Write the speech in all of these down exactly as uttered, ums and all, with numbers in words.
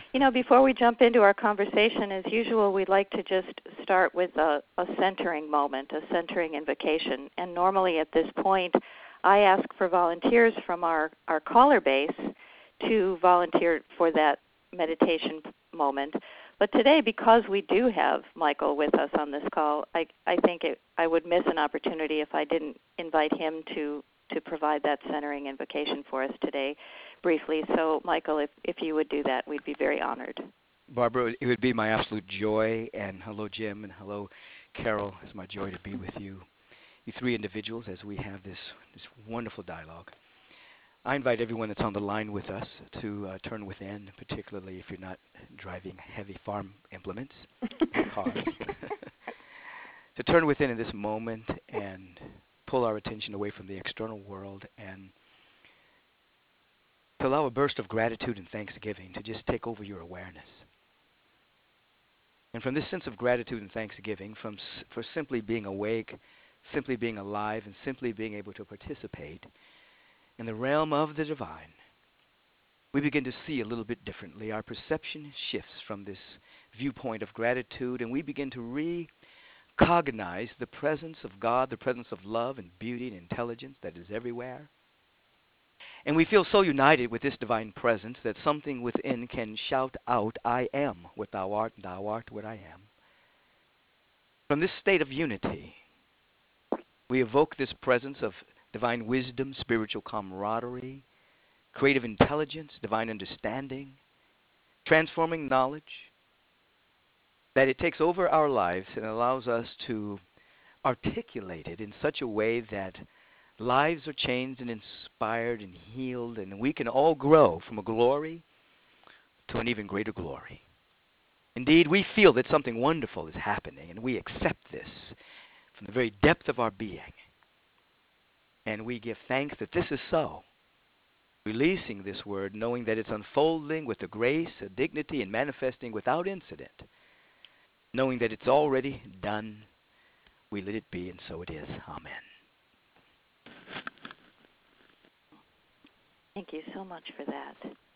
You know, before we jump into our conversation, as usual, we'd like to just start with a, a centering moment, a centering invocation. And normally at this point, I ask for volunteers from our, our caller base to volunteer for that meditation moment. But today, because we do have Michael with us on this call, I, I think it, I would miss an opportunity if I didn't invite him to, to provide that centering invocation for us today briefly. So, Michael, if, if you would do that, we'd be very honored. Barbara, it would be my absolute joy. And hello, Jim, and hello, Carol. It's my joy to be with you, you three individuals, as we have this, this wonderful dialogue. I invite everyone that's on the line with us to uh, turn within, particularly if you're not driving heavy farm implements and cars, to turn within in this moment and pull our attention away from the external world and to allow a burst of gratitude and thanksgiving to just take over your awareness. And from this sense of gratitude and thanksgiving, from s- for simply being awake, simply being alive, and simply being able to participate in the realm of the divine, we begin to see a little bit differently. Our perception shifts from this viewpoint of gratitude, and we begin to recognize the presence of God, the presence of love and beauty and intelligence that is everywhere. And we feel so united with this divine presence that something within can shout out, I am what thou art, and thou art what I am. From this state of unity, we evoke this presence of divine wisdom, spiritual camaraderie, creative intelligence, divine understanding, transforming knowledge, that it takes over our lives and allows us to articulate it in such a way that lives are changed and inspired and healed, and we can all grow from a glory to an even greater glory. Indeed, we feel that something wonderful is happening, and we accept this from the very depth of our being. And we give thanks that this is so, releasing this word, knowing that it's unfolding with a grace, a dignity, and manifesting without incident, knowing that it's already done. We let it be, and so it is. Amen. Thank you so much for that.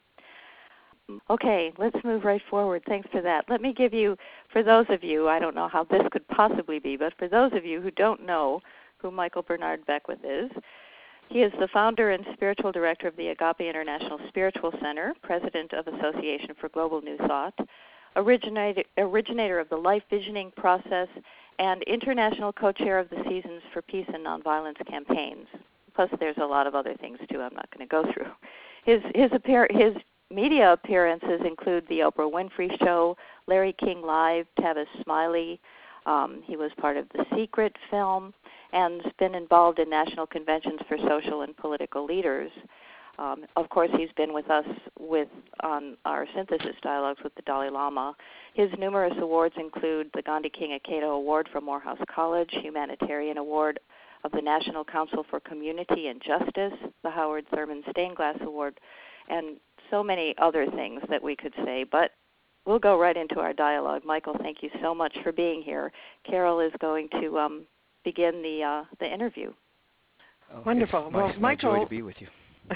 Okay, let's move right forward. Thanks for that. Let me give you, for those of you, I don't know how this could possibly be, but for those of you who don't know who Michael Bernard Beckwith is, he is the founder and spiritual director of the Agape International Spiritual Center, president of Association for Global New Thought, originator, originator of the Life Visioning Process, and international co-chair of the Seasons for Peace and Nonviolence campaigns. Plus, there's a lot of other things, too, I'm not going to go through. His, his, appear, his media appearances include The Oprah Winfrey Show, Larry King Live, Tavis Smiley. Um, he was part of The Secret film and has been involved in national conventions for social and political leaders. Um, of course, he's been with us with on our synthesis dialogues with the Dalai Lama. His numerous awards include the Gandhi King Akedo Award from Morehouse College, Humanitarian Award of the National Council for Community and Justice, the Howard Thurman Stained Glass Award, and so many other things that we could say. But we'll go right into our dialogue. Michael, thank you so much for being here. Carol is going to um, begin the uh, the interview. Oh, Wonderful. It's my, well, it's my Michael, joy to be with you.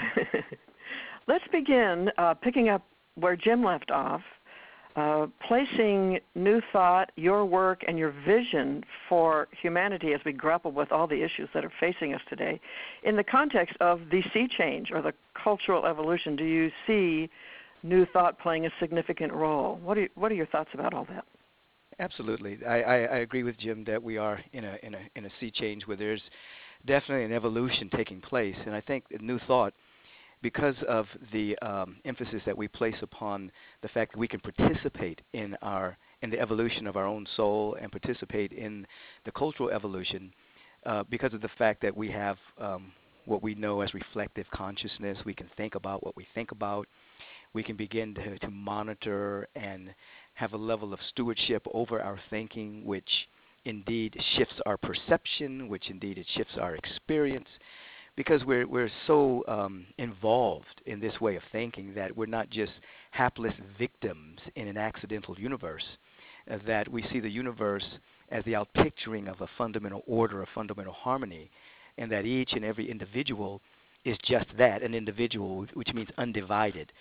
Let's begin uh, picking up where Jim left off, uh, placing New Thought, your work, and your vision for humanity as we grapple with all the issues that are facing us today in the context of the sea change or the cultural evolution. Do you see New Thought playing a significant role? What are, what are your thoughts about all that? Absolutely. I, I, I agree with Jim that we are in a, in, a, in a sea change where there's definitely an evolution taking place. And I think New Thought, because of the um, emphasis that we place upon the fact that we can participate in our in the evolution of our own soul and participate in the cultural evolution, uh, because of the fact that we have um, what we know as reflective consciousness, we can think about what we think about. We can begin to, to monitor and have a level of stewardship over our thinking, which indeed shifts our perception, which indeed it shifts our experience. Because we're we're so um, involved in this way of thinking that we're not just hapless victims in an accidental universe, uh, that we see the universe as the outpicturing of a fundamental order, a fundamental harmony, and that each and every individual is just that, an individual, which means undivided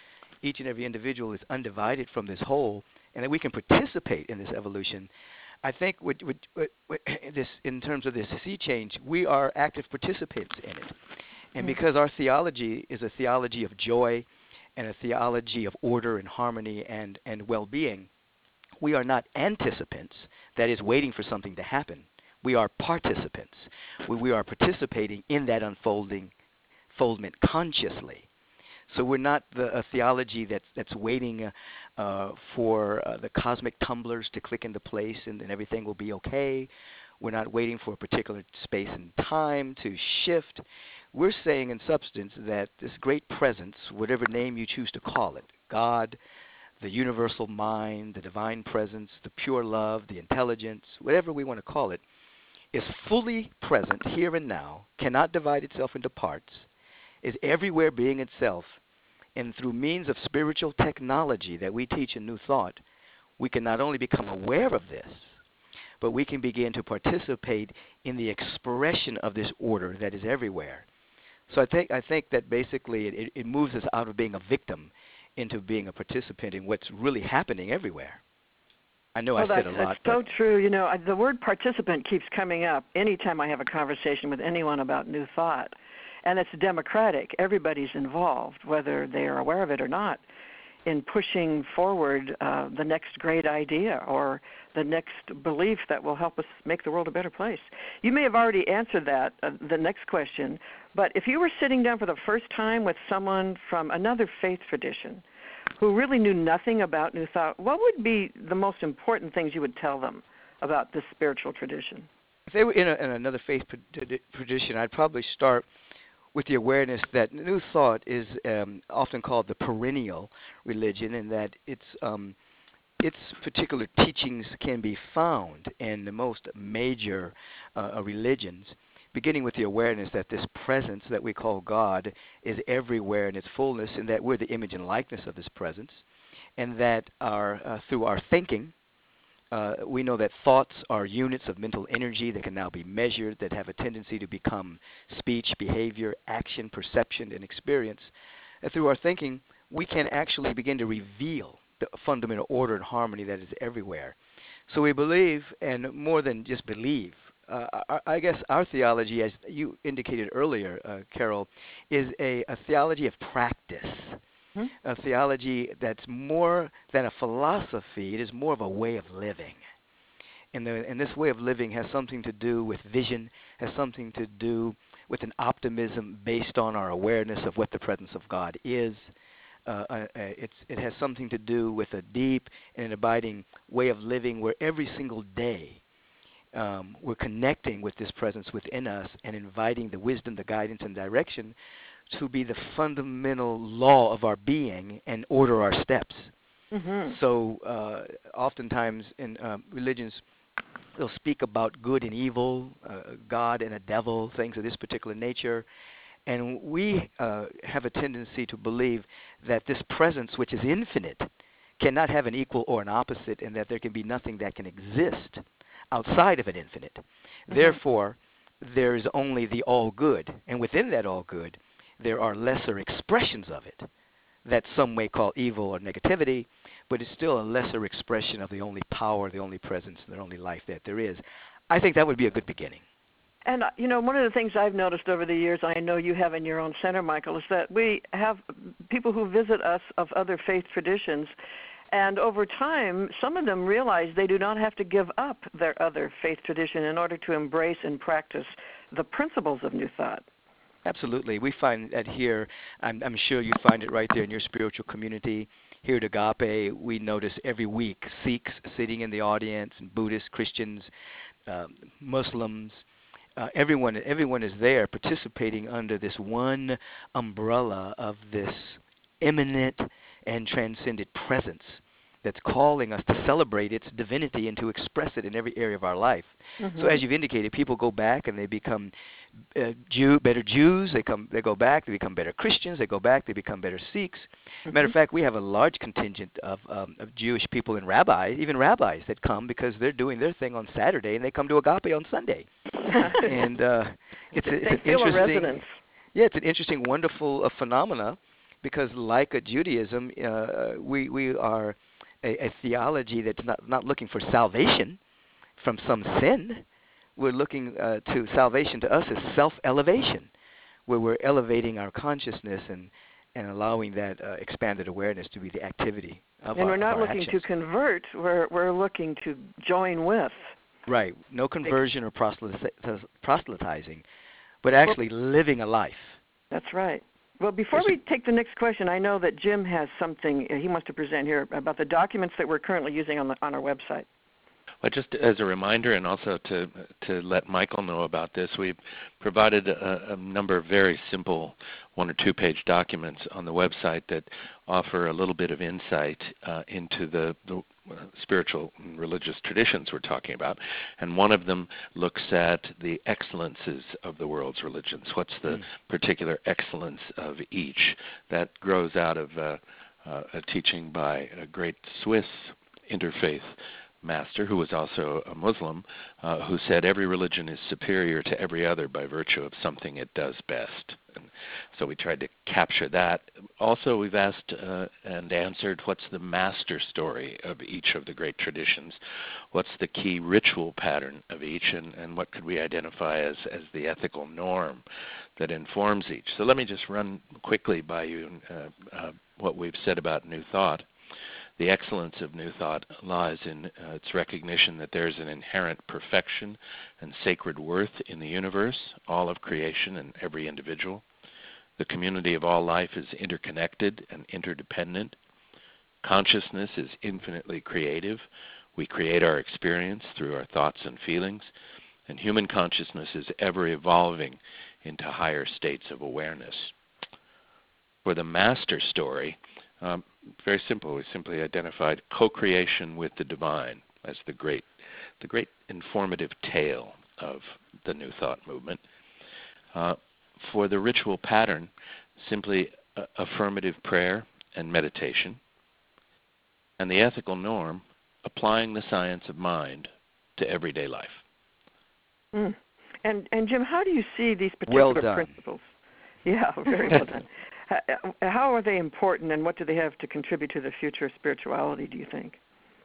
each and every individual is undivided from this whole, and that we can participate in this evolution, I think with, with, with, with this, in terms of this sea change, we are active participants in it. And because our theology is a theology of joy and a theology of order and harmony and, and well-being, we are not anticipants, that is, waiting for something to happen. We are participants. We, we are participating in that unfolding foldment consciously. So we're not the, a theology that's, that's waiting uh, uh, for uh, the cosmic tumblers to click into place and then everything will be okay. We're not waiting for a particular space and time to shift. We're saying in substance that this great presence, whatever name you choose to call it, God, the universal mind, the divine presence, the pure love, the intelligence, whatever we want to call it, is fully present here and now, cannot divide itself into parts, is everywhere being itself, and through means of spiritual technology that we teach in New Thought, we can not only become aware of this, but we can begin to participate in the expression of this order that is everywhere. So I think I think that basically it, it moves us out of being a victim into being a participant in what's really happening everywhere. I know well, I said that's, a lot. That's so true. You know, the word participant keeps coming up anytime I have a conversation with anyone about New Thought. And it's democratic. Everybody's involved, whether they are aware of it or not, in pushing forward uh, the next great idea or the next belief that will help us make the world a better place. You may have already answered that, uh, the next question, but if you were sitting down for the first time with someone from another faith tradition who really knew nothing about New Thought, what would be the most important things you would tell them about this spiritual tradition? If they were in, a, in another faith tradition, I'd probably start with the awareness that New Thought is um, often called the perennial religion, and that its um, its particular teachings can be found in the most major uh, religions, beginning with the awareness that this presence that we call God is everywhere in its fullness, and that we're the image and likeness of this presence, and that our uh, through our thinking, Uh, we know that thoughts are units of mental energy that can now be measured, that have a tendency to become speech, behavior, action, perception, and experience. And through our thinking, we can actually begin to reveal the fundamental order and harmony that is everywhere. So we believe, and more than just believe, uh, I, I guess our theology, as you indicated earlier, uh, Carol, is a, a theology of practice. A theology that's more than a philosophy. It is more of a way of living. And, the, and this way of living has something to do with vision, has something to do with an optimism based on our awareness of what the presence of God is. Uh, uh, it's, it has something to do with a deep and an abiding way of living where every single day um, we're connecting with this presence within us and inviting the wisdom, the guidance, and direction to be the fundamental law of our being and order our steps. Mm-hmm. So uh, oftentimes in uh, religions, they'll speak about good and evil, uh, God and a devil, things of this particular nature. And we uh, have a tendency to believe that this presence, which is infinite, cannot have an equal or an opposite, and that there can be nothing that can exist outside of an infinite. Mm-hmm. Therefore, there is only the all good, and within that all good, there are lesser expressions of it that some may call evil or negativity, but it's still a lesser expression of the only power, the only presence, and the only life that there is. I think that would be a good beginning. And, uh, you know, one of the things I've noticed over the years, I know you have in your own center, Michael, is that we have people who visit us of other faith traditions, and over time, some of them realize they do not have to give up their other faith tradition in order to embrace and practice the principles of New Thought. Absolutely. We find that here, I'm, I'm sure you find it right there in your spiritual community. Here at Agape, we notice every week Sikhs sitting in the audience, and Buddhists, Christians, uh, Muslims. Uh, everyone, everyone is there participating under this one umbrella of this immanent and transcendent presence that's calling us to celebrate its divinity and to express it in every area of our life. Mm-hmm. So as you've indicated, people go back and they become uh, Jew, better Jews. They come, they go back, they become better Christians. They go back, they become better Sikhs. Mm-hmm. Matter of fact, we have a large contingent of, um, of Jewish people and rabbis, even rabbis, that come because they're doing their thing on Saturday and they come to Agape on Sunday. and uh, it's, a, it's they an feel interesting, a resonance. Yeah, it's an interesting, wonderful uh, phenomena. because like a Judaism, uh, we we are a, a theology that's not not looking for salvation from some sin. We're looking uh, to salvation to us as self-elevation, where we're elevating our consciousness and and allowing that uh, expanded awareness to be the activity of and our, we're not of our looking actions. to convert. We're we're looking to join with. Right. No conversion or proselyti- proselytizing, but actually well, living a life. That's right. Well, before we take the next question, I know that Jim has something he wants to present here about the documents that we're currently using on the on our website. Well, just as a reminder, and also to to let Michael know about this, we've provided a, a number of very simple one or two-page documents on the website that offer a little bit of insight uh, into the, the spiritual and religious traditions we're talking about. And one of them looks at the excellences of the world's religions. What's the mm. particular excellence of each? That grows out of uh, uh, a teaching by a great Swiss interfaith master who was also a Muslim, uh, who said every religion is superior to every other by virtue of something it does best. And so we tried to capture that. Also, we've asked uh, and answered what's the master story of each of the great traditions, what's the key ritual pattern of each, and, and what could we identify as, as the ethical norm that informs each. So let me just run quickly by you uh, uh, what we've said about New Thought. The excellence of New Thought lies in uh, its recognition that there is an inherent perfection and sacred worth in the universe, all of creation and every individual. The community of all life is interconnected and interdependent. Consciousness is infinitely creative. We create our experience through our thoughts and feelings, and human consciousness is ever evolving into higher states of awareness. For the master story, Um, very simple. We simply identified co-creation with the divine as the great, the great informative tale of the New Thought movement. Uh, for the ritual pattern, simply uh, affirmative prayer and meditation. And the ethical norm, applying the science of mind to everyday life. Mm. And and Jim, how do you see these particular well done. principles? Yeah, very well done. How are they important, and what do they have to contribute to the future of spirituality, do you think?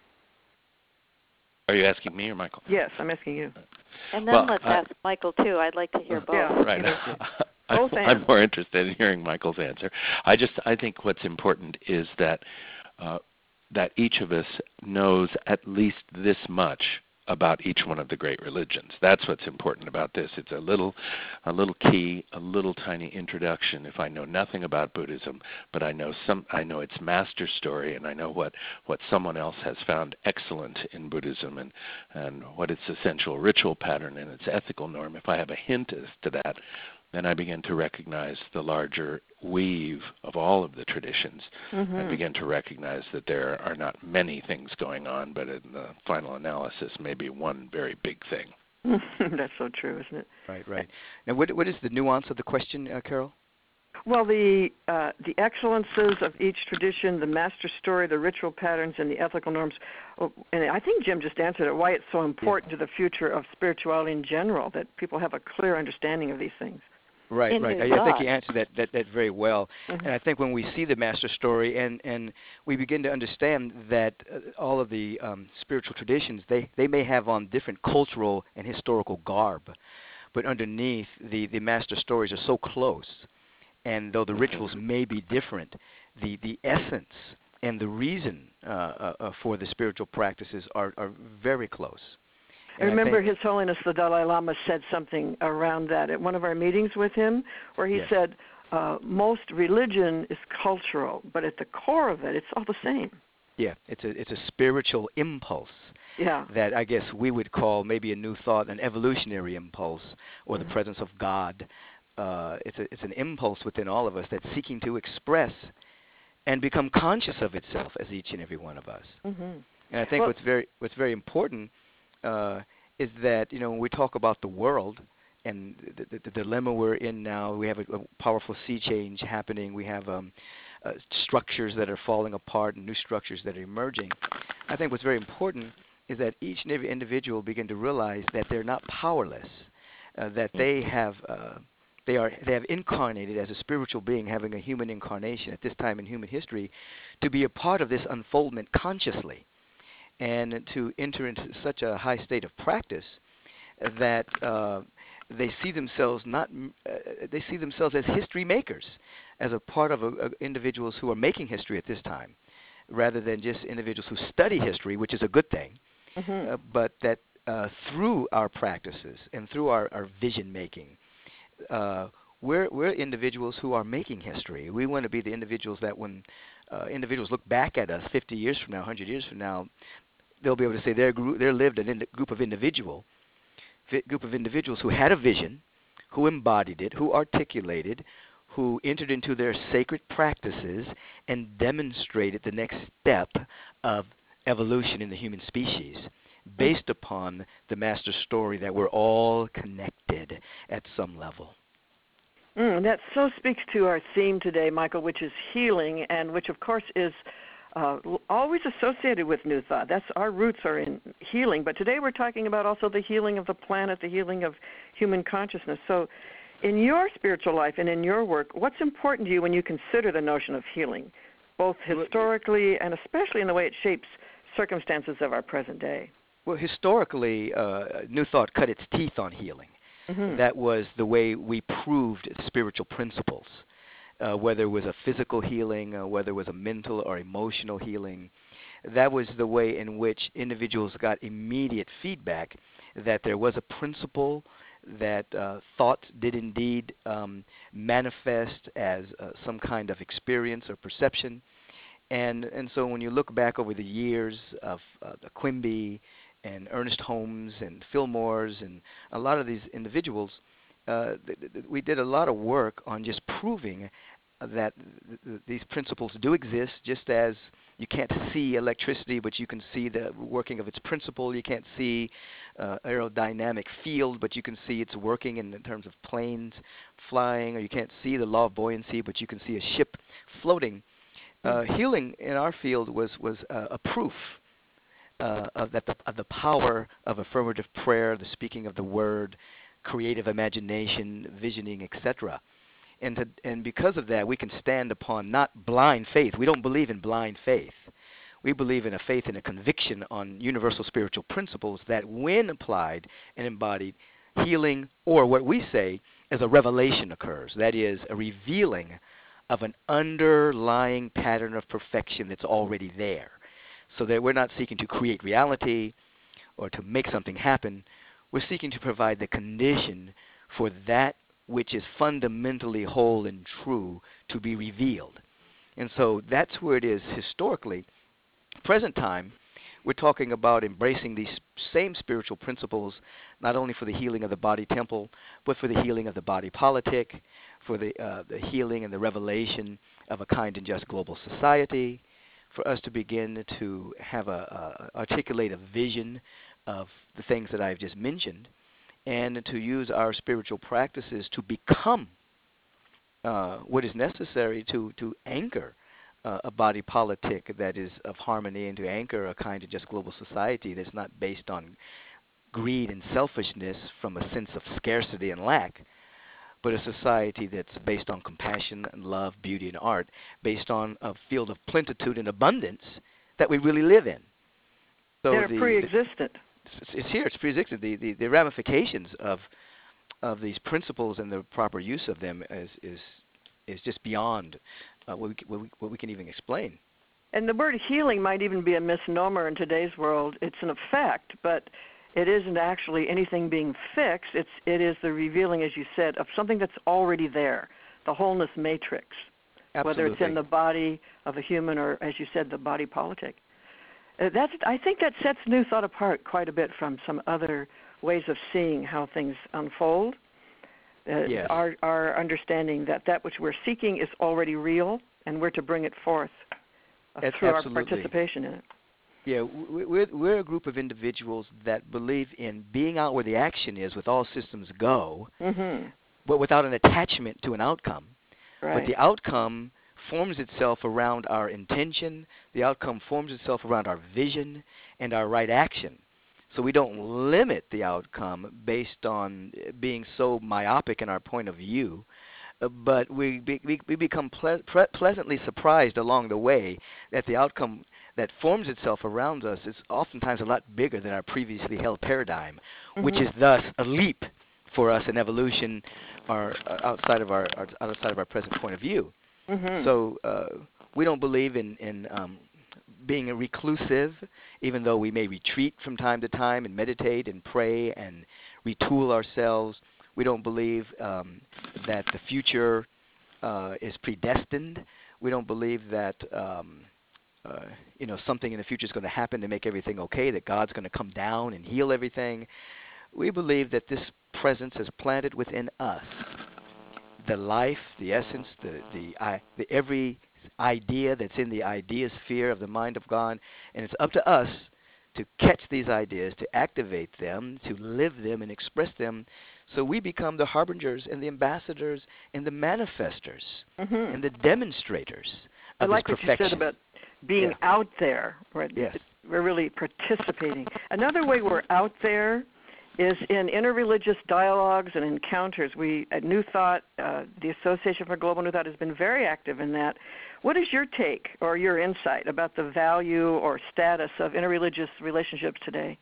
Are you asking me or Michael? Yes, I'm asking you. And then well, let's I, ask Michael, too. I'd like to hear both. Yeah, right. both I, I'm more interested in hearing Michael's answer. I just I think what's important is that uh, that each of us knows at least this much about each one of the great religions. That's what's important about this. It's a little a little key, a little tiny introduction. If I know nothing about Buddhism, but I know some I know its master story, and I know what, what someone else has found excellent in Buddhism, and, and what its essential ritual pattern and its ethical norm, if I have a hint as to that, then I begin to recognize the larger weave of all of the traditions. Mm-hmm. I begin to recognize that there are not many things going on, but in the final analysis, maybe one very big thing. That's so true, isn't it? Right, right. Now, what what is the nuance of the question, uh, Carol? Well, the uh, the excellences of each tradition, the master story, the ritual patterns, and the ethical norms. Oh, and I think Jim just answered it, why it's so important yeah. to the future of spirituality in general, that people have a clear understanding of these things. Right, in right. I, I think you answered that, that, that very well. Mm-hmm. And I think when we see the master story and, and we begin to understand that uh, all of the um, spiritual traditions, they, they may have on different cultural and historical garb, but underneath the, the master stories are so close. And though the rituals may be different, the, the essence and the reason uh, uh, for the spiritual practices are, are very close. I remember His Holiness the Dalai Lama said something around that at one of our meetings with him, where he yes. said, uh, most religion is cultural, but at the core of it, it's all the same. Yeah, it's a it's a spiritual impulse. Yeah. That I guess we would call maybe a new thought, an evolutionary impulse, or mm-hmm. the presence of God. Uh, it's a it's an impulse within all of us that's seeking to express and become conscious of itself as each and every one of us. Mm-hmm. And I think well, what's very what's very important. Uh, is that, you know, when we talk about the world and the, the, the dilemma we're in now, we have a, a powerful sea change happening. We have um, uh, structures that are falling apart and new structures that are emerging. I think what's very important is that each and every individual begin to realize that they're not powerless, uh, that they have uh, They are they have incarnated as a spiritual being, having a human incarnation at this time in human history, to be a part of this unfoldment consciously, and to enter into such a high state of practice that uh, they see themselves not uh, they see themselves as history makers, as a part of a, a individuals who are making history at this time, rather than just individuals who study history, which is a good thing, mm-hmm. uh, but that uh, through our practices and through our, our vision making, uh, we're we're individuals who are making history. We want to be the individuals that when uh, individuals look back at us fifty years from now, one hundred years from now, they'll be able to say they're group, they're lived an ind- group of individual. group of individuals who had a vision, who embodied it, who articulated, who entered into their sacred practices and demonstrated the next step of evolution in the human species based upon the master story that we're all connected at some level. Mm, that so speaks to our theme today, Michael, which is healing, and which, of course, is Uh, always associated with New Thought. That's our roots are in healing. But today we're talking about also the healing of the planet, the healing of human consciousness. So in your spiritual life and in your work, what's important to you when you consider the notion of healing, both historically and especially in the way it shapes circumstances of our present day? Well, historically, uh, New Thought cut its teeth on healing. Mm-hmm. That was the way we proved spiritual principles. Uh, whether it was a physical healing, uh, whether it was a mental or emotional healing, that was the way in which individuals got immediate feedback that there was a principle, that uh, thoughts did indeed um, manifest as uh, some kind of experience or perception. And and so when you look back over the years of uh, the Quimby and Ernest Holmes and Fillmore's and a lot of these individuals, Uh, th- th- we did a lot of work on just proving that th- th- these principles do exist, just as you can't see electricity, but you can see the working of its principle. You can't see uh, aerodynamic field, but you can see its working in, in terms of planes flying, or you can't see the law of buoyancy, but you can see a ship floating. Uh, healing in our field was, was uh, a proof uh, of, that the, of the power of affirmative prayer, the speaking of the word, creative imagination, visioning, et cetera. And to, and because of that, we can stand upon not blind faith. We don't believe in blind faith. We believe in a faith and a conviction on universal spiritual principles that, when applied and embodied, healing, or what we say as a revelation occurs. That is, a revealing of an underlying pattern of perfection that's already there. So that we're not seeking to create reality or to make something happen. We're seeking to provide the condition for that which is fundamentally whole and true to be revealed. And so that's where it is historically. Present time, we're talking about embracing these same spiritual principles, not only for the healing of the body temple, but for the healing of the body politic, for the, uh, the healing and the revelation of a kind and just global society, for us to begin to have a, a articulate a vision of the things that I've just mentioned, and to use our spiritual practices to become uh, what is necessary to, to anchor uh, a body politic that is of harmony, and to anchor a kind of just global society that's not based on greed and selfishness from a sense of scarcity and lack, but a society that's based on compassion and love, beauty and art, based on a field of plenitude and abundance that we really live in. So They're the, pre-existent. The, it's here. It's pre-existent. The, the, the ramifications of of these principles and the proper use of them is is is just beyond uh, what, we, what, we, what we can even explain. And the word healing might even be a misnomer in today's world. It's an effect, but it isn't actually anything being fixed. It's it is the revealing, as you said, of something that's already there, the wholeness matrix, Absolutely. Whether it's in the body of a human or, as you said, the body politic. Uh, that's I think that sets New Thought apart quite a bit from some other ways of seeing how things unfold. Uh, yes. Our our understanding that that which we're seeking is already real, and we're to bring it forth uh, through Absolutely. our participation in it. Yeah, we're, we're a group of individuals that believe in being out where the action is with all systems go, mm-hmm. but without an attachment to an outcome. Right. But the outcome forms itself around our intention. The outcome forms itself around our vision and our right action. So we don't limit the outcome based on being so myopic in our point of view, uh, but we, be, we, we become ple- pre- pleasantly surprised along the way that the outcome that forms itself around us is oftentimes a lot bigger than our previously held paradigm, mm-hmm. which is thus a leap for us in evolution or uh, outside of our, our outside of our present point of view. Mm-hmm. So uh, we don't believe in, in um, being a reclusive, even though we may retreat from time to time and meditate and pray and retool ourselves. We don't believe um, that the future uh, is predestined. We don't believe that um, uh, you know something in the future is going to happen to make everything okay, that God's going to come down and heal everything. We believe that this presence is planted within us. The life, the essence, the the, I, the every idea that's in the idea sphere of the mind of God, and it's up to us to catch these ideas, to activate them, to live them and express them, so we become the harbingers and the ambassadors and the manifestors mm-hmm. and the demonstrators of I like this what perfection. you said about being yeah. out there. Right? Yes. We're really participating. Another way we're out there is in interreligious dialogues and encounters. We at New Thought, uh, the Association for Global New Thought, has been very active in that. What is your take or your insight about the value or status of interreligious relationships today?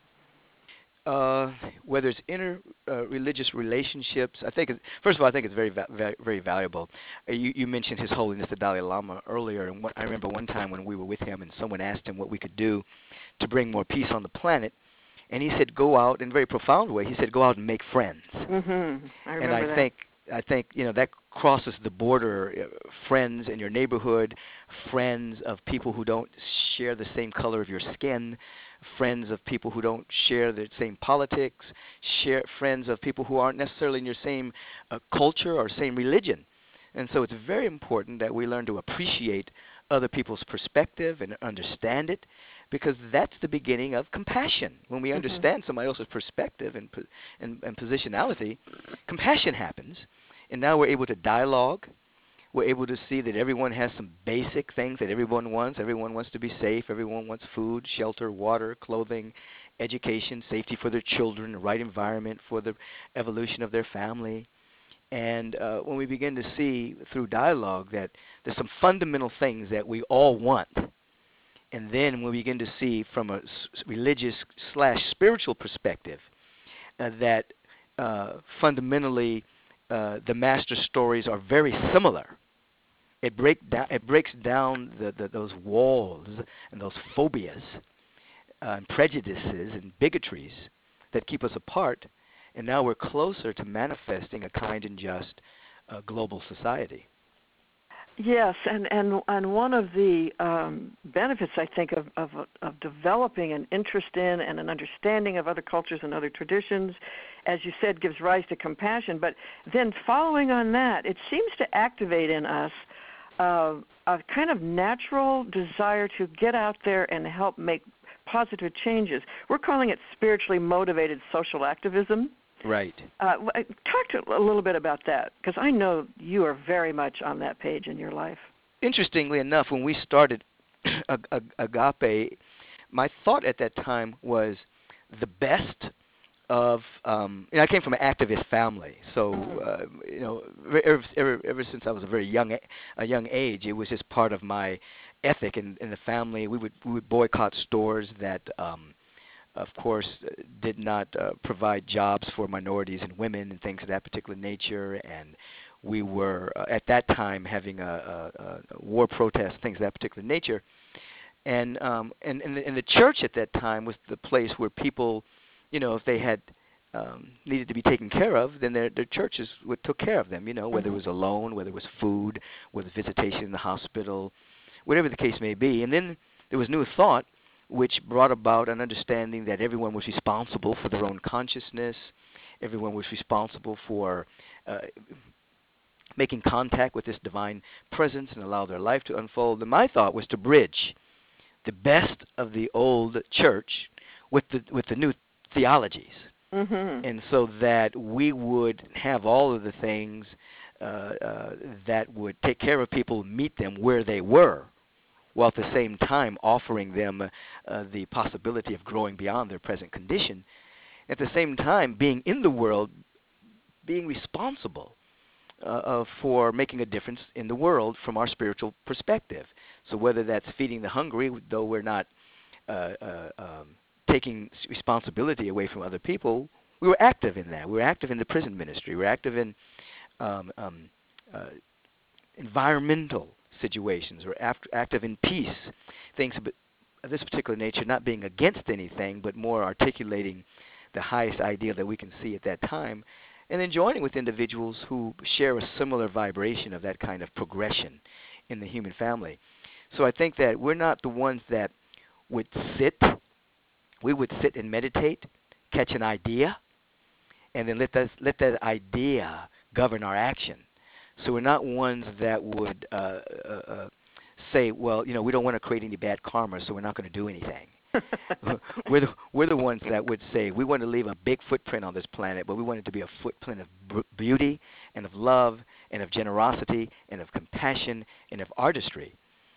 Uh, whether it's interreligious uh, relationships, I think, it, first of all, I think it's very, va- very, very valuable. Uh, you, you mentioned His Holiness the Dalai Lama earlier, and what, I remember one time when we were with him and someone asked him what we could do to bring more peace on the planet. And he said, go out, in a very profound way, he said, go out and make friends. Mm-hmm. I remember and I that. think, I think, you know, that crosses the border, uh, friends in your neighborhood, friends of people who don't share the same color of your skin, friends of people who don't share the same politics, share friends of people who aren't necessarily in your same uh, culture or same religion. And so it's very important that we learn to appreciate other people's perspective and understand it, because that's the beginning of compassion. When we understand mm-hmm. somebody else's perspective and, and, and positionality, compassion happens, and now we're able to dialogue. We're able to see that everyone has some basic things that everyone wants. Everyone wants to be safe. Everyone wants food, shelter, water, clothing, education, safety for their children, the right environment for the evolution of their family. And uh, when we begin to see through dialogue that there's some fundamental things that we all want, and then when we begin to see from a religious slash spiritual perspective uh, that uh, fundamentally uh, the master stories are very similar, it break down it breaks down the, the, those walls and those phobias uh, and prejudices and bigotries that keep us apart. And now we're closer to manifesting a kind and just uh, global society. Yes, and, and, and one of the um, benefits, I think, of, of, of developing an interest in and an understanding of other cultures and other traditions, as you said, gives rise to compassion. But then following on that, it seems to activate in us uh, a kind of natural desire to get out there and help make positive changes. We're calling it spiritually motivated social activism. Right. Uh, talk to a little bit about that, because I know you are very much on that page in your life. Interestingly enough, when we started Agape, my thought at that time was the best of, um, you know, I came from an activist family, so, uh, you know, ever, ever, ever since I was a very young a young age, it was just part of my ethic in, in the family. We would, we would boycott stores that, um, of course, did not uh, provide jobs for minorities and women and things of that particular nature. And we were, uh, at that time, having a, a, a war protest, things of that particular nature. And, um, and, and, the, and the church at that time was the place where people, you know, if they had um, needed to be taken care of, then their, their churches would took care of them, you know, whether mm-hmm. it was a loan, whether it was food, whether visitation in the hospital, whatever the case may be. And then there was New Thought, which brought about an understanding that everyone was responsible for their own consciousness, everyone was responsible for uh, making contact with this divine presence and allow their life to unfold. And my thought was to bridge the best of the old church with the with the new theologies, mm-hmm. and so that we would have all of the things uh, uh, that would take care of people, meet them where they were, while at the same time offering them uh, the possibility of growing beyond their present condition. At the same time, being in the world, being responsible uh, uh, for making a difference in the world from our spiritual perspective. So whether that's feeding the hungry, though we're not uh, uh, um, taking responsibility away from other people, we were active in that. We were active in the prison ministry. We were active in um, um, uh, environmental situations. We're act- active in peace, things of this particular nature, not being against anything, but more articulating the highest ideal that we can see at that time, and then joining with individuals who share a similar vibration of that kind of progression in the human family. So I think that we're not the ones that would sit, we would sit and meditate, catch an idea, and then let that, let that idea govern our action. So we're not ones that would uh, uh, uh, say, well, you know, we don't want to create any bad karma, so we're not going to do anything. we're, the, we're the ones that would say we want to leave a big footprint on this planet, but we want it to be a footprint of b- beauty and of love and of generosity and of compassion and of artistry.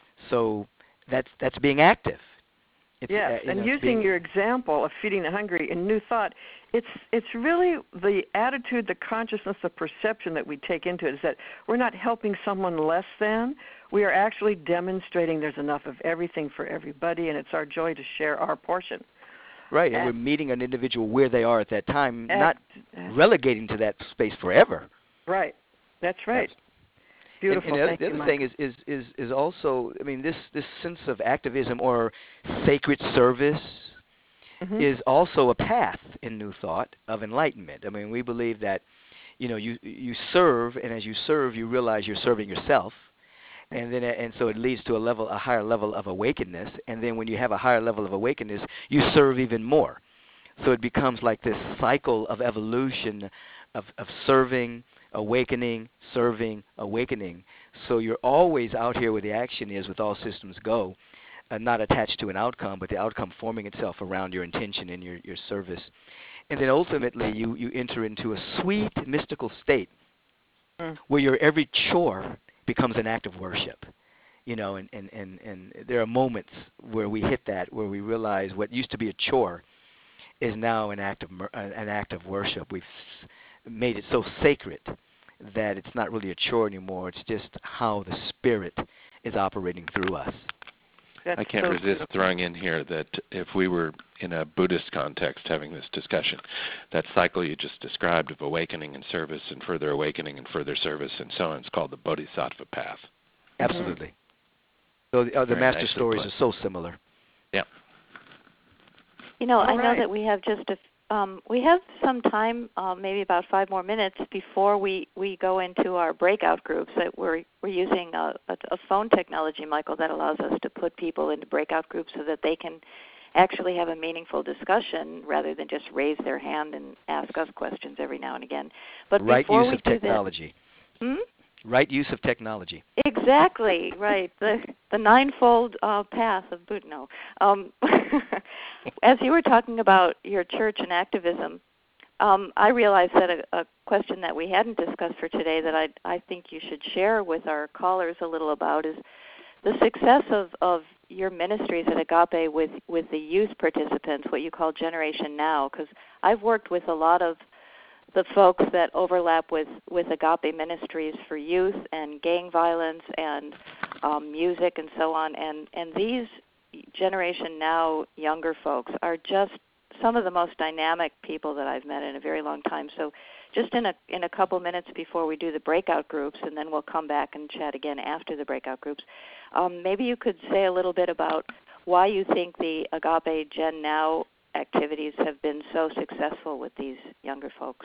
So that's that's being active. It's, yes, uh, and know, using being, your example of feeding the hungry in New Thought, it's it's really the attitude, the consciousness, the perception that we take into it is that we're not helping someone less than. We are actually demonstrating there's enough of everything for everybody, and it's our joy to share our portion. Right, and, and we're meeting an individual where they are at that time, act, not act, relegating to that space forever. Right, that's right. That's, Beautiful. And, and the other, Thank the you, other Mike. thing is, is, is, is also, I mean, this, this sense of activism or sacred service mm-hmm. is also a path in New Thought of enlightenment. I mean, we believe that, you know, you you serve, and as you serve, you realize you're serving yourself, and then and so it leads to a level, a higher level of awakeness. And then when you have a higher level of awakeness, you serve even more. So it becomes like this cycle of evolution of, of serving, awakening, serving, awakening. So you're always out here where the action is with all systems go, uh, not attached to an outcome, but the outcome forming itself around your intention and your, your service. And then ultimately you, you enter into a sweet mystical state mm. where your every chore becomes an act of worship. You know, and, and, and, and there are moments where we hit that, where we realize what used to be a chore is now an act of an act of worship. We've made it so sacred that it's not really a chore anymore. It's just how the Spirit is operating through us. That's I can't so resist beautiful. throwing in here that if we were in a Buddhist context having this discussion, that cycle you just described of awakening and service and further awakening and further service and so on, it's called the Bodhisattva path. Absolutely. Mm-hmm. So the, uh, the master stories put. are so similar. Yeah. You know, All I know right. that we have just a Um, we have some time, uh, maybe about five more minutes before we, we go into our breakout groups. That we're we're using a, a, a phone technology, Michael, that allows us to put people into breakout groups so that they can actually have a meaningful discussion rather than just raise their hand and ask us questions every now and again. But right before use we of do technology. That, hmm? Right use of technology. Exactly, right. The the ninefold uh, path of Buddha. No. Um, as you were talking about your church and activism, um, I realized that a, a question that we hadn't discussed for today that I I think you should share with our callers a little about is the success of, of your ministries at Agape with, with the youth participants, what you call Generation Now, because I've worked with a lot of the folks that overlap with, with Agape Ministries for youth and gang violence and um, music and so on. And, and these Generation Now younger folks are just some of the most dynamic people that I've met in a very long time. So just in a in a couple minutes before we do the breakout groups, and then we'll come back and chat again after the breakout groups, um, maybe you could say a little bit about why you think the Agape Gen Now activities have been so successful with these younger folks.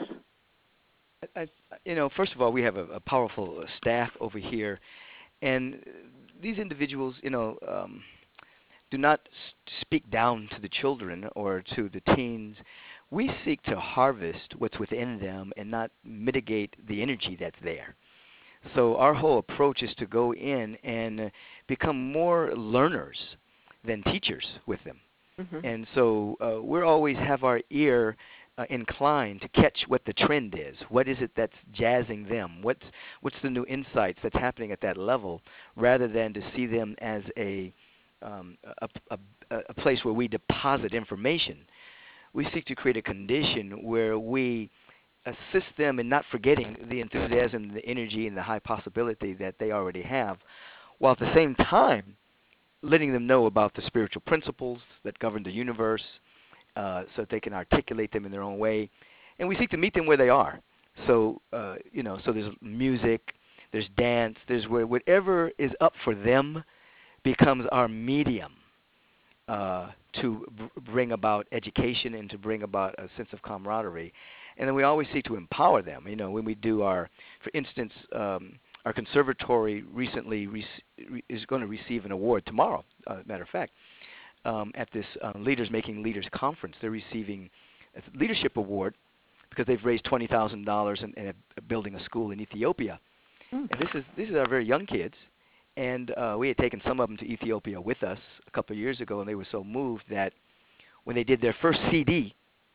I, you know, first of all, we have a, a powerful staff over here, and these individuals, you know, um, do not speak down to the children or to the teens. We seek to harvest what's within them and not mitigate the energy that's there. So our whole approach is to go in and become more learners than teachers with them. Mm-hmm. And so uh, we always have our ear uh, inclined to catch what the trend is. What is it that's jazzing them? What's what's the new insights that's happening at that level, rather than to see them as a um, a, a, a place where we deposit information. We seek to create a condition where we assist them in not forgetting the enthusiasm, the energy, and the high possibility that they already have, while at the same time letting them know about the spiritual principles that govern the universe, uh, so that they can articulate them in their own way. And we seek to meet them where they are. So, uh, you know, so there's music, there's dance, there's where whatever is up for them becomes our medium uh, to b- bring about education and to bring about a sense of camaraderie. And then we always seek to empower them. You know, when we do our, for instance, um, our conservatory recently rec- re- is going to receive an award tomorrow, uh, matter of fact, um, at this uh, Leaders Making Leaders conference. They're receiving a leadership award because they've raised twenty thousand dollars in, in a, building a school in Ethiopia. Mm. And this is this is our very young kids. And uh, we had taken some of them to Ethiopia with us a couple of years ago, and they were so moved that when they did their first C D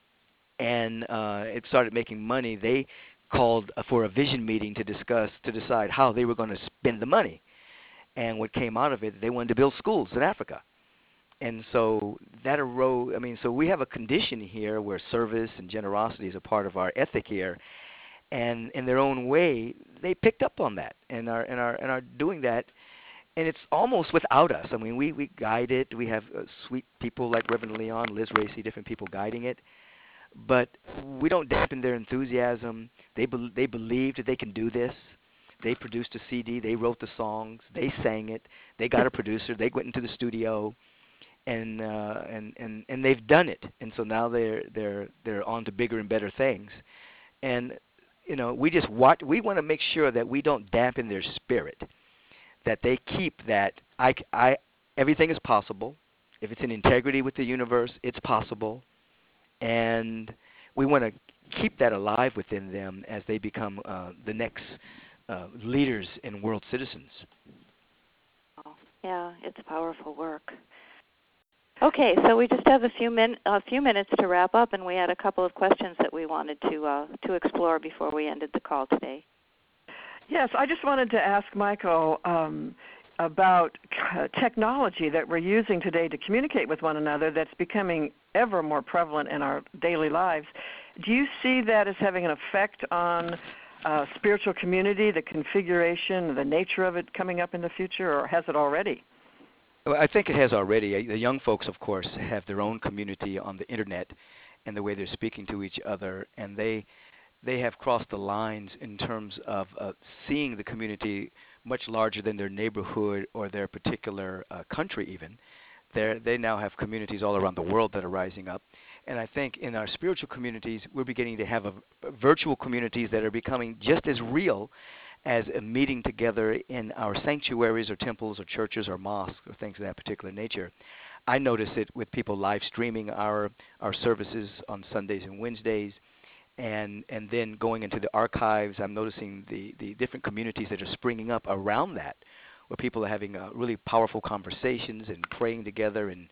and uh, it started making money, they called for a vision meeting to discuss, to decide how they were going to spend the money. And what came out of it, they wanted to build schools in Africa. And so that arose, I mean, so we have a condition here where service and generosity is a part of our ethic here. And in their own way, they picked up on that and are, and are, and are doing that. And it's almost without us. I mean, we, we guide it. We have uh, sweet people like Reverend Leon, Liz Racy, different people guiding it. But we don't dampen their enthusiasm. They be, they believe that they can do this. They produced a C D. They wrote the songs. They sang it. They got a producer. They went into the studio, and uh, and and and they've done it. And so now they're they're they're on to bigger and better things. And you know, we just watch. We want to make sure that we don't dampen their spirit. That they keep that I, I everything is possible. If it's in integrity with the universe, it's possible. And we want to keep that alive within them as they become uh, the next uh, leaders and world citizens. Oh, yeah, it's powerful work. Okay, so we just have a few min a few minutes to wrap up, and we had a couple of questions that we wanted to uh, to explore before we ended the call today. Yes, I just wanted to ask Michael um, about uh, technology that we're using today to communicate with one another that's becoming ever more prevalent in our daily lives. Do you see that as having an effect on uh, spiritual community, the configuration, the nature of it coming up in the future, or has it already? Well, I think it has already. The young folks, of course, have their own community on the Internet and the way they're speaking to each other, and they they have crossed the lines in terms of uh, seeing the community much larger than their neighborhood or their particular uh, country even. They're, they now have communities all around the world that are rising up. And I think in our spiritual communities, we're beginning to have a, a virtual communities that are becoming just as real as a meeting together in our sanctuaries or temples or churches or mosques or things of that particular nature. I notice it with people live streaming our, our services on Sundays and Wednesdays. And and then going into the archives, I'm noticing the, the different communities that are springing up around that, where people are having uh, really powerful conversations and praying together. And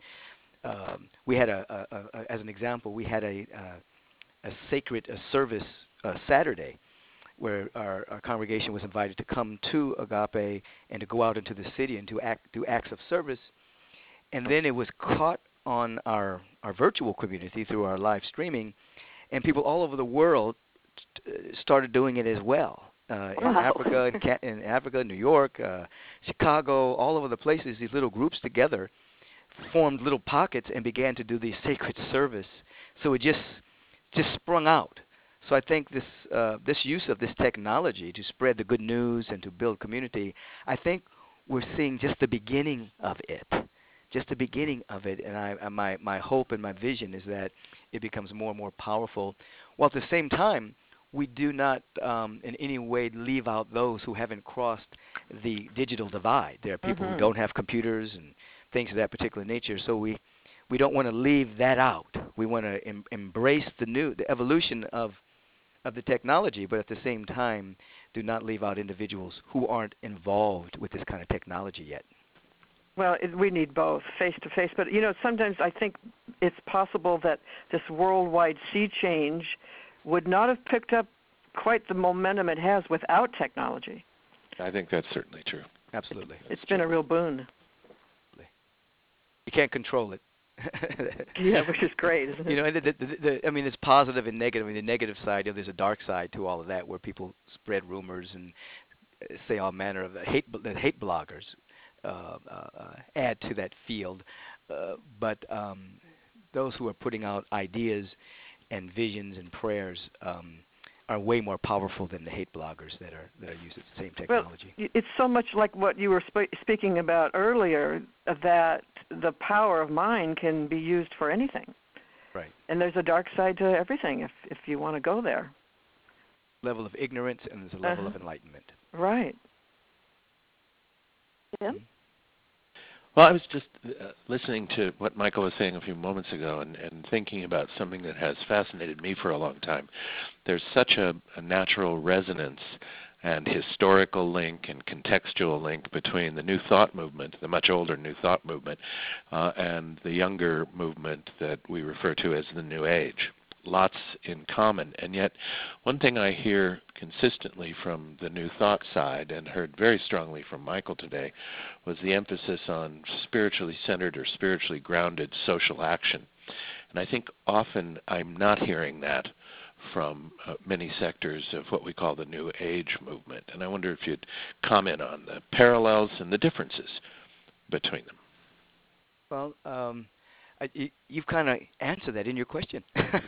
um, we had, a, a, a, as an example, we had a, a, a sacred a service uh, Saturday where our, our congregation was invited to come to Agape and to go out into the city and to act, do acts of service. And then it was caught on our, our virtual community through our live streaming. And people all over the world t- started doing it as well. Uh, in wow. Africa, in, Ca- in Africa, New York, uh, Chicago, all over the places, these little groups together formed little pockets and began to do the sacred service. So it just just sprung out. So I think this uh, this use of this technology to spread the good news and to build community, I think we're seeing just the beginning of it. Just the beginning of it, and I, my my hope and my vision is that it becomes more and more powerful, while at the same time we do not um, in any way leave out those who haven't crossed the digital divide. There are people mm-hmm. who don't have computers and things of that particular nature, so we we don't want to leave that out. We want to em- embrace the new, the evolution of of the technology, but at the same time do not leave out individuals who aren't involved with this kind of technology yet. Well, it, we need both, face-to-face. But, you know, sometimes I think it's possible that this worldwide sea change would not have picked up quite the momentum it has without technology. I think that's certainly true. Absolutely. It's been a real boon. You can't control it. Yeah, which is great, isn't it? You know, the, the, the, the, I mean, it's positive and negative. I mean, the negative side, you know, there's a dark side to all of that, where people spread rumors and say all manner of hate. That hate bloggers uh, uh, add to that field. Uh, but um, those who are putting out ideas and visions and prayers um, are way more powerful than the hate bloggers that are that are using the same technology. Well, it's so much like what you were sp- speaking about earlier, that the power of mind can be used for anything. Right. And there's a dark side to everything if if you want to go there. Level of ignorance, and there's a level uh-huh. of enlightenment. Right. Yeah. Mm-hmm. Well, I was just uh, listening to what Michael was saying a few moments ago and, and thinking about something that has fascinated me for a long time. There's such a, a natural resonance and historical link and contextual link between the New Thought movement, the much older New Thought movement, uh, and the younger movement that we refer to as the New Age. Lots in common. And yet, one thing I hear consistently from the New Thought side, and heard very strongly from Michael today, was the emphasis on spiritually centered or spiritually grounded social action. And I think often I'm not hearing that from uh, many sectors of what we call the New Age movement. And I wonder if you'd comment on the parallels and the differences between them. Well, um, I, you, you've kind of answered that in your question.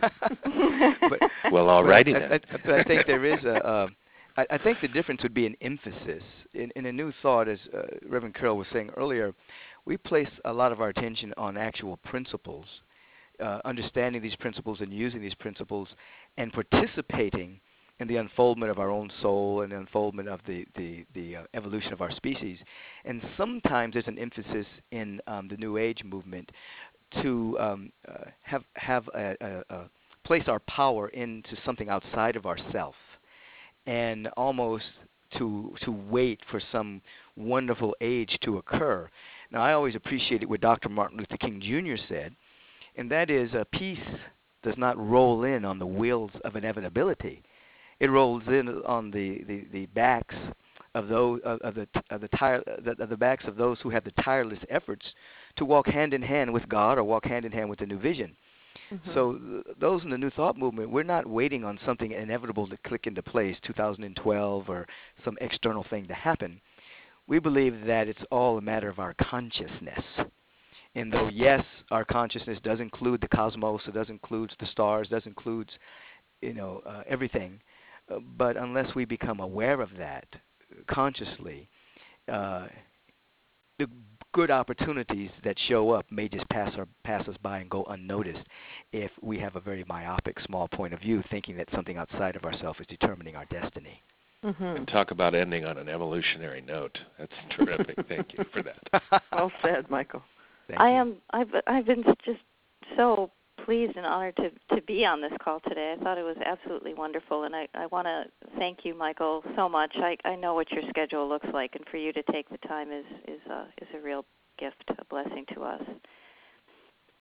but, well, all righty but I, then. I, but I think there is a. Uh, I, I think the difference would be an emphasis. In, in a New Thought, as uh, Reverend Carroll was saying earlier, we place a lot of our attention on actual principles, uh, understanding these principles and using these principles, and participating in the unfoldment of our own soul and the unfoldment of the the, the uh, evolution of our species. And sometimes there's an emphasis in um, the New Age movement to um, uh, have have a, a, a place our power into something outside of ourself, and almost to to wait for some wonderful age to occur. Now, I always appreciated what Doctor Martin Luther King Junior said, and that is, uh, peace does not roll in on the wheels of inevitability. It rolls in on the, the, the backs of those of, of the of the, tire, of the backs of those who have the tireless efforts to walk hand in hand with God, or walk hand in hand with the new vision. Mm-hmm. So th- those in the New Thought movement, we're not waiting on something inevitable to click into place, two thousand twelve, or some external thing to happen. We believe that it's all a matter of our consciousness. And though, yes, our consciousness does include the cosmos, it does include the stars, does include, you know, uh, everything, uh, but unless we become aware of that consciously, uh, the good opportunities that show up may just pass our, pass us by and go unnoticed if we have a very myopic, small point of view, thinking that something outside of ourselves is determining our destiny. Mm-hmm. And talk about ending on an evolutionary note. That's terrific. Thank you for that. Well said, Michael. Thank I you. am. I've I've been just so pleased and honored to to be on this call today. I thought it was absolutely wonderful, and I, I want to thank you, Michael, so much. I, I know what your schedule looks like, and for you to take the time is is a is a real gift, a blessing to us.